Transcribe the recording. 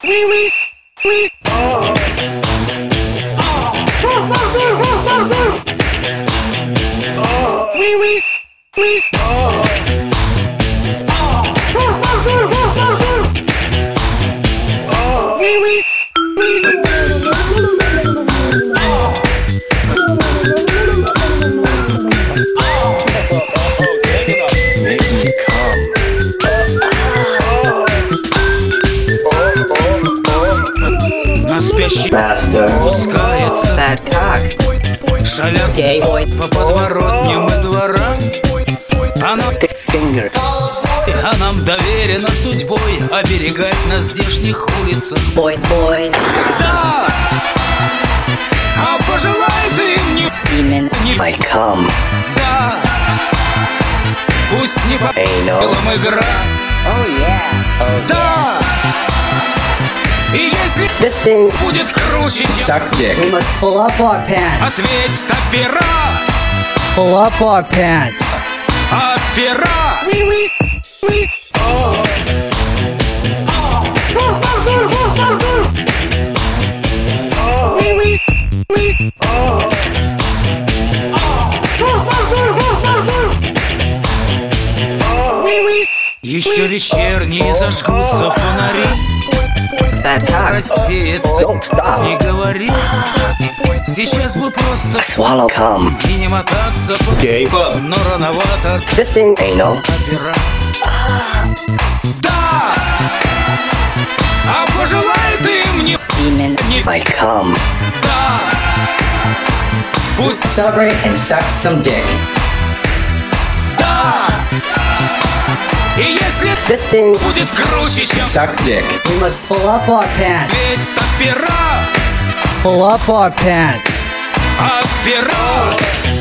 Пускается Bad cock. Шалят по подворотням и дворам. А нам доверено судьбой оберегать на здешних улицах. Boy. Да! А пожелай ты мне Semen. I come. Да! Пусть не по Anal. игра. Oh yeah. Да! И если This thing. будет круче, чем Suck dick. We must pull up our pants. ответь опера. Pull up our pants. Опера. Еще вечерние зажгутся фонари. Bad cock. Рассеется, Don't stop. не говори. Сейчас бы просто Swallow cum. и не мотаться по Gay. но рановато. This thing. Anal. Опера. Да! А пожелай ты мне Semen. не I come. да! Пусть Celebrate and suck some dick. да! И если This thing. будет круче, чем Suck dick. We must pull up our pants. ведь опера. Pull up our pants. Опера.